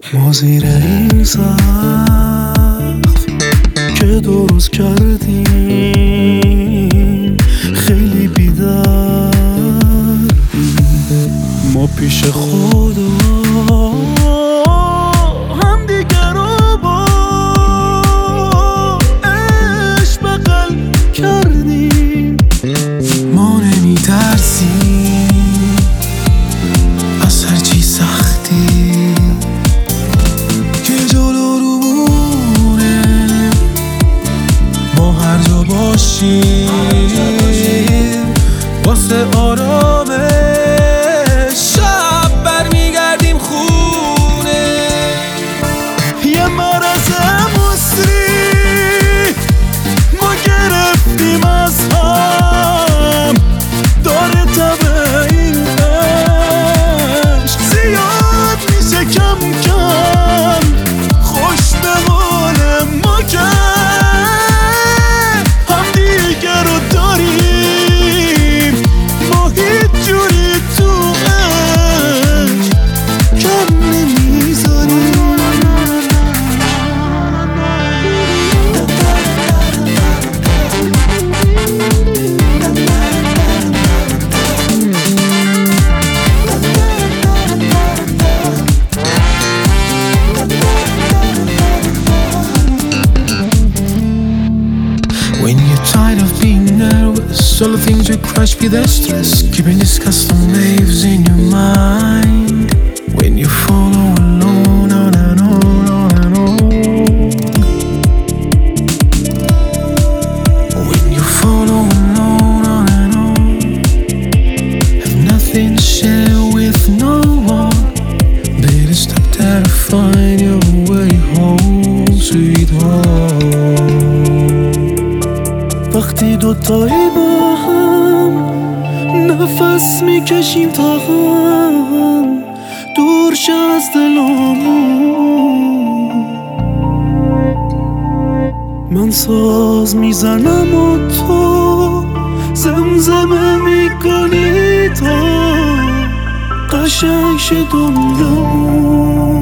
ما زیر این سقف که درست کردیم خیلی بی‌دردیم. ما پیش خدا هم دیگر رو با عشق بغل کردیم. ما نمی‌ترسیم از هرچی سختی که جلو رومونه. ما هر جا باشیم واسه آرامش شب برمیگردیم خونه. یه مرض مصری ما گرفتیم از هم، داره طبع این عشق زیاد میشه کم کم. خوش به حال ما که هم دیگه رو داریم. ما هیچ جوری تو عشق کم نمیذاریم. When you're tired of being nervous, all the things you crush with the stress, keeping these custom waves in your mind. When you follow alone on and on, on and on. When you follow alone on and on, have nothing to share with no one. Better stop there to find your way home, sweet home. وقتی دوتایی با هم نفس میکشیم تا هم دور شه از دلامون. من ساز میزنم و تو زمزمه میکنی تا قشنگ شه دنیامون.